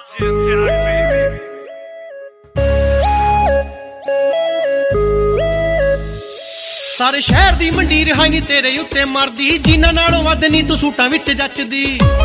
सारे शहर दी मंडी रिहाई नी तेरे उत्ते मरदी जिन्हां नालों वध नी तू सूटां विच जचदी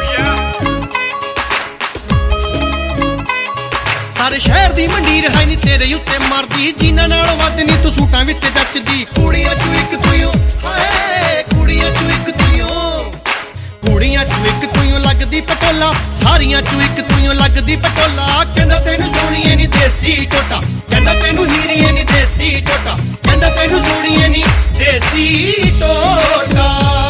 सारे शहर दी मंडी रिहाई नी तेरे उत्ते मरदी जिन्हां नालों वध नी तू सूटां विच जचदी कुड़ियां चों इक तूं हाय कुड़ियां चों इक तूं कुड़ियां चों इक तूं लगदी पटोला सारियां चों इक तूं लगदी पटोला कहंदा तैनूं सोहणीए नी देसी टोटा कहंदा तैनूं हीरीए नी देसी टोटा कहंदा तैनूं सोहणीए नी देसी टोटा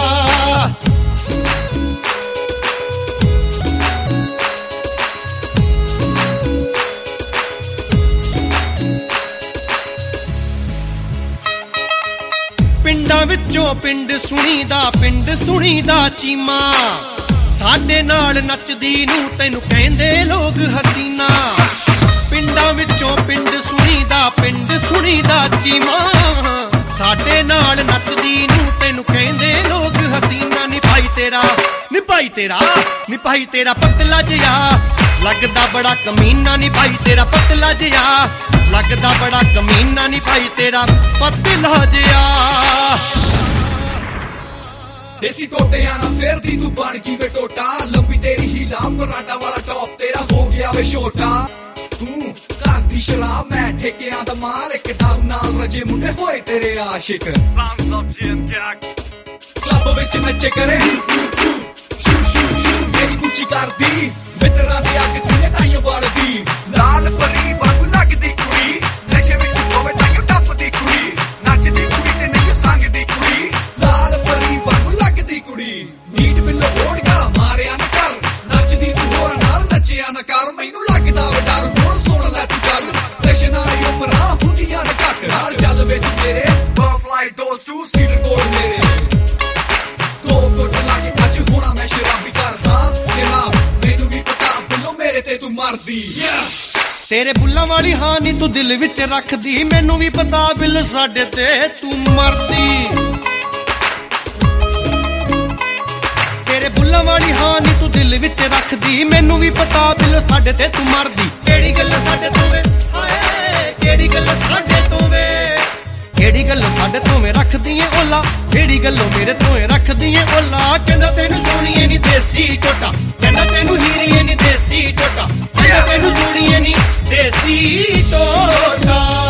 पिंडां विचों पिंड सुणीदा चीमा साडे नाल नचदी नूं तैनूं कहंदे लोग हसीना पिंडां विचों पिंड सुणीदा चीमा साडे नाल नचदी नूं तैनूं कहंदे लोग हसीना नी भाई तेरा पतला जिहा लगदा बड़ा कमीना नी भाई तेरा पतला जिहा लगदा बड़ा कमीना नी भाई तेरा पतला जिहा देसी टोटियां ना फिर दी तू बन गई वे टोटा लंबी तेरी हीला पराठा वाला टॉप तेरा हो गया वे छोटा तू घर दी शराब मैं ठेकियां दा माल एक दारू नाल रजे मुंडे होए तेरे आशिक क्लब विच नचे करे शू शू शू मेरी कुची कर दी मित्रा दी अग सीने ताईं बढ़दी लाल परी वांगू लगदी कुड़ी नशे विच होवे ताईं टपदी कुड़ी नचदी कुड़ी ते नहीं संगदी कुड़ी लाल परी वांगू लगदी कुड़ी नीट बिल्लो ओड़गा मारिया न कर नचदी तू होर नाल नचिया न कर मैनू लगदा वे डर हुण सुण ले तू गल नशे नाल उपरां हुंदियां न घट नाल चल वे तू तेरे बटरफ्लाई डोज टू सीटर कोड मेरे दो गुट लागे अज होना मैं शराबी कर हां तेरा मैनू भी पता बिल्लो मेरे ते तू मरदी तेरे बुल्लां वाली हां नी तू दिल विच रखदी मैनू भी पता बिल साडे ते तू मरदी तेरे बुल्लां वाली हां नी तू दिल विच रखदी मैनू भी पता बिल साडे ते तू मरदी केड़ी गल साडे तो वे हाय केड़ी गल साडे तो वे केड़ी गल साडे तो वे रखदी ऐ ओला केड़ी गल्लों मेरे तो रखदी ऐ ओला कहंदा तैनूं सोहणीए नी देसी टोटा कहंदा तैनूं हीरीए नी देसी टोटा कहंदा तैनूं सोहणीए नी देसी टोटा